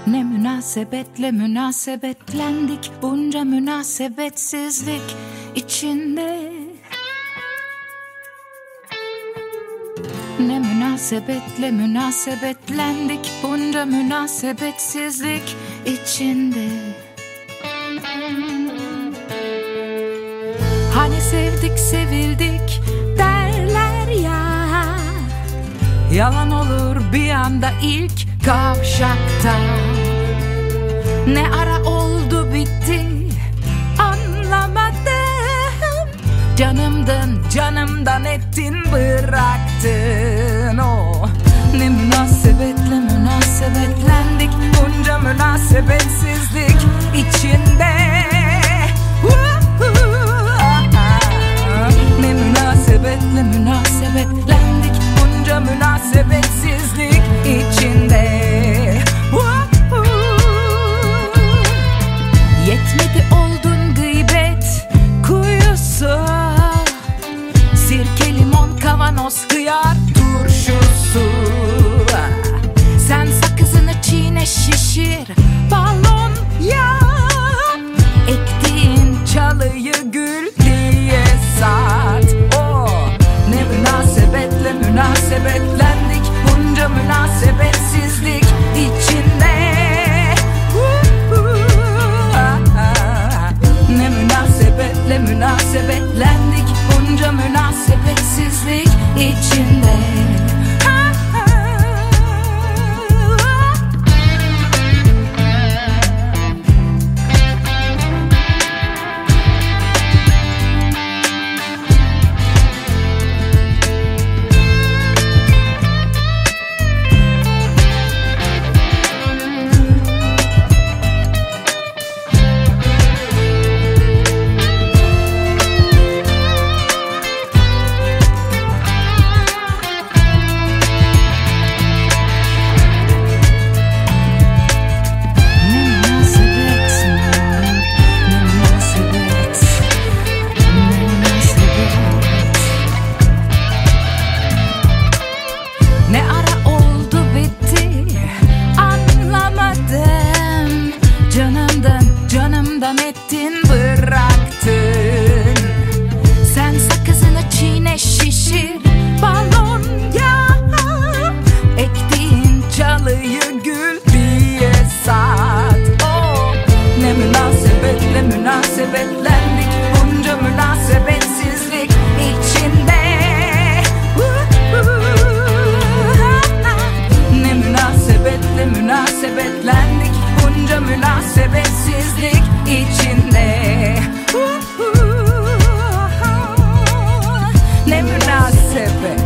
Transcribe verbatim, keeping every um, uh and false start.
Ne münasebetle münasebetlendik, bunca münasebetsizlik içinde. Ne münasebetle münasebetlendik, bunca münasebetsizlik içinde. Hani sevdik sevildik derler ya, yalan olur bir anda ilk kavşakta. Ne ara oldu bitti anlamadım. Canımdın canımdan ettin bıraktın o. Ne münasebetle münasebetlendik, bunca münasebetsizlik içinde. Ne münasebetle münasebetlendik, bunca münasebetsizlik içinde. Yetmedi oldun gıybet kuyusu, sirke limon kavanoz hıyar turşusu. Sen sakızını çiğne şişir balon ya, ektiğin çalıyı gül diye sat. Oh, ne münasebetle münasebetlendik, bunca münasebetsizlik içinde. Ne münasebetle münasebetlendik, bunca münasebetsizlik içinde. Canımdan ettin bıraktın. Sen sakızını çiğne şişir balon ya, ektiğin çalıyı gül diye sat. Oh, ne münasebetle münasebetlendik, bunca münasebetsizlik içinde. Ne münasebetle münasebetlendik, bunca münasebetsizlik içinde. Ne münasebet.